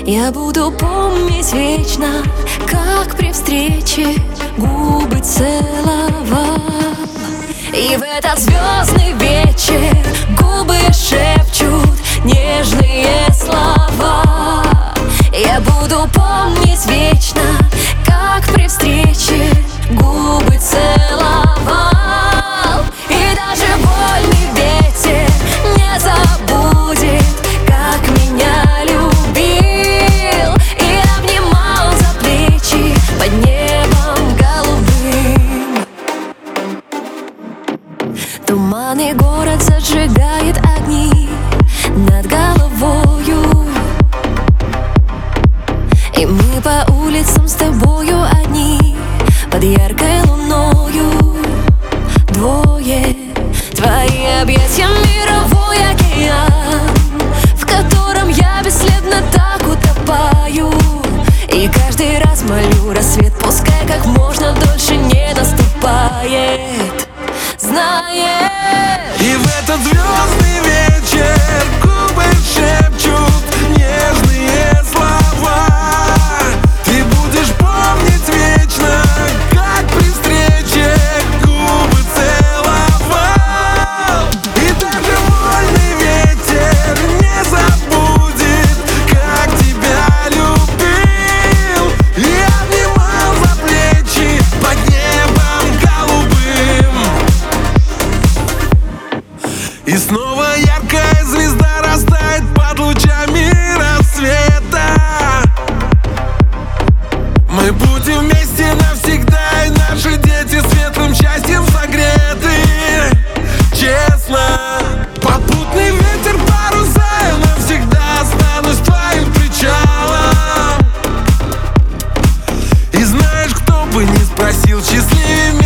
Я буду помнить вечно, как при встрече губы целовал. И в этот звездный вечер губы шепчут нежные слова. Я буду помнить вечно, как при встрече губы целовал. И даже вольный ветер не забудет, как меня любил и обнимал за плечи под небом голубым. Туманный город зажигает огни над головою, и мы по улицам с тобою одни под яркой луною. Двое, твои объятия мировой океан, в котором я бесследно так утопаю. И каждый раз молю рассвет, пускай как можно дольше не наступает. Знаешь, и в этот звездный вечер губы шепчут нежные слова. Ты будешь помнить вечно, как при встрече губы целовал. И даже вольный ветер не забудет, как тебя любил и обнимал за плечи под небом голубым. И снова яркая звезда растает под лучами рассвета. Мы будем вместе навсегда, и наши дети светлым счастьем согреты. Честно, попутный ветер паруса, я навсегда останусь твоим причалом. И знаешь, кто бы не спросил, счастливее